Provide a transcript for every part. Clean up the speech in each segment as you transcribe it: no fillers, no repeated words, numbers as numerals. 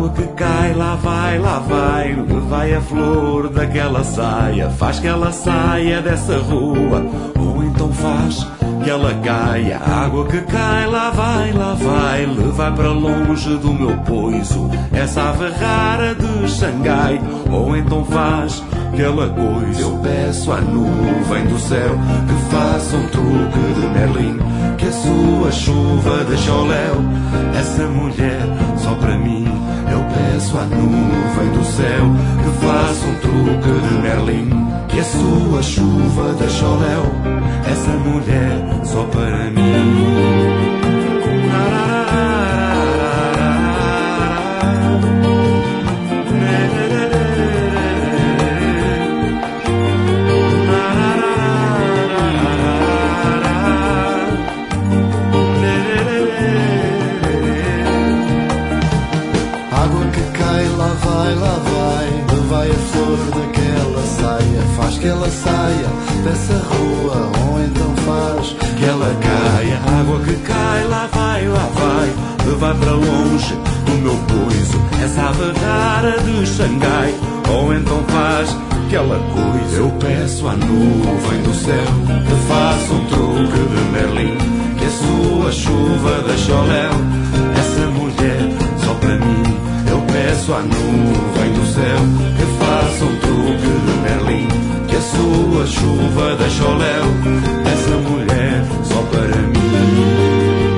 Água que cai, lá vai, vai a flor daquela saia. Faz que ela saia dessa rua, ou então faz que ela caia. Água que cai, lá vai, levai para longe do meu poiso essa ave rara de Xangai, ou então faz que ela coisa. Eu peço à nuvem do céu que faça um truque de Merlin, que a sua chuva deixa ao léu essa mulher só para mim. Eu peço à nuvem do céu que faça um truque de Merlin, que a sua chuva deixa ao léu essa mulher só para mim. Levai a flor daquela saia. Faz que ela saia dessa rua, ou então faz que ela caia. Água que cai, lá vai, levai para longe do meu poiso essa ave rara de Xangai, ou então faz que ela coisa. Eu peço à nuvem do céu que faça um truque de Merlin, que a sua chuva deixa ao léu essa mulher só para mim. Eu peço à nuvem do céu que faça um truque de Merlin, que a sua chuva deixa ao léu essa mulher só para mim.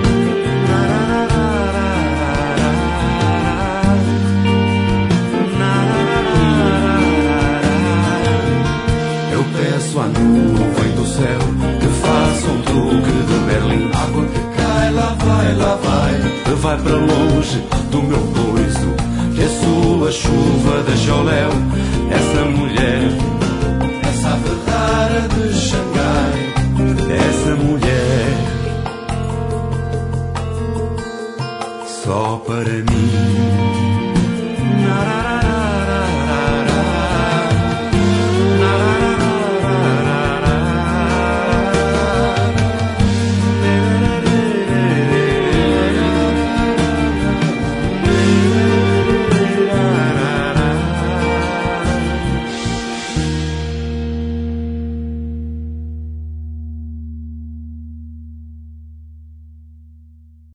Eu peço à nuvem do céu que faça um truque de Merlin. Água que cai, lá vai, vai para longe do meu poiso, que a sua chuva deixa ao léu essa